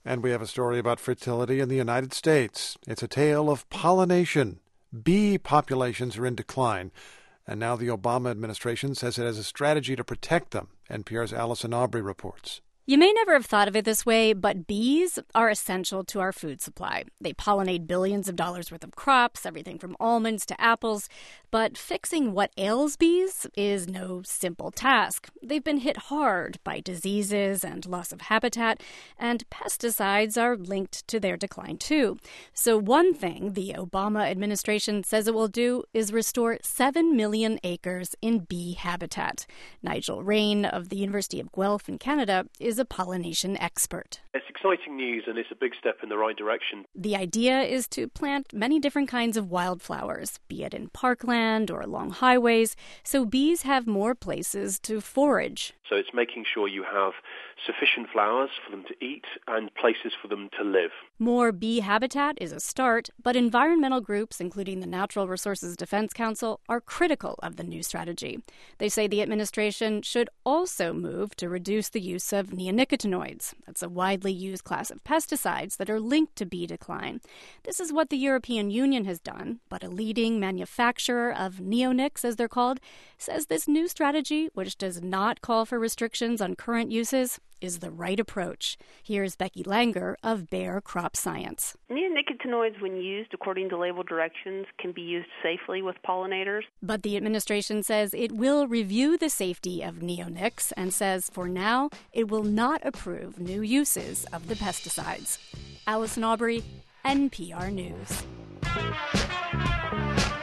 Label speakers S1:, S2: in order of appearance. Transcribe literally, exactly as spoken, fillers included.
S1: And we have a story about fertility in the United States. It's a tale of pollination. Bee populations are in decline. And now the Obama administration says it has a strategy to protect them. N P R's Allison Aubrey reports.
S2: You may never have thought of it this way, but bees are essential to our food supply. They pollinate billions of dollars worth of crops, everything from almonds to apples. But fixing what ails bees is no simple task. They've been hit hard by diseases and loss of habitat, and pesticides are linked to their decline too. So one thing the Obama administration says it will do is restore seven million acres in bee habitat. Nigel Raine of the University of Guelph in Canada is a pollination expert.
S3: It's exciting news and it's a big step in the right direction.
S2: The idea is to plant many different kinds of wildflowers, be it in parkland or along highways, so bees have more places to forage.
S3: So it's making sure you have sufficient flowers for them to eat and places for them to live.
S2: More bee habitat is a start, but environmental groups, including the Natural Resources Defense Council, are critical of the new strategy. They say the administration should also move to reduce the use of neonicotinoids. That's a widely used class of pesticides that are linked to bee decline. This is what the European Union has done, but a leading manufacturer of neonics, as they're called, says this new strategy, which does not call for restrictions on current uses, is the right approach. Here's Becky Langer of Bayer Crop Science.
S4: Neonicotinoids, when used according to label directions, can be used safely with pollinators.
S2: But the administration says it will review the safety of neonics and says for now it will not approve new uses of the pesticides. Allison Aubrey, N P R News.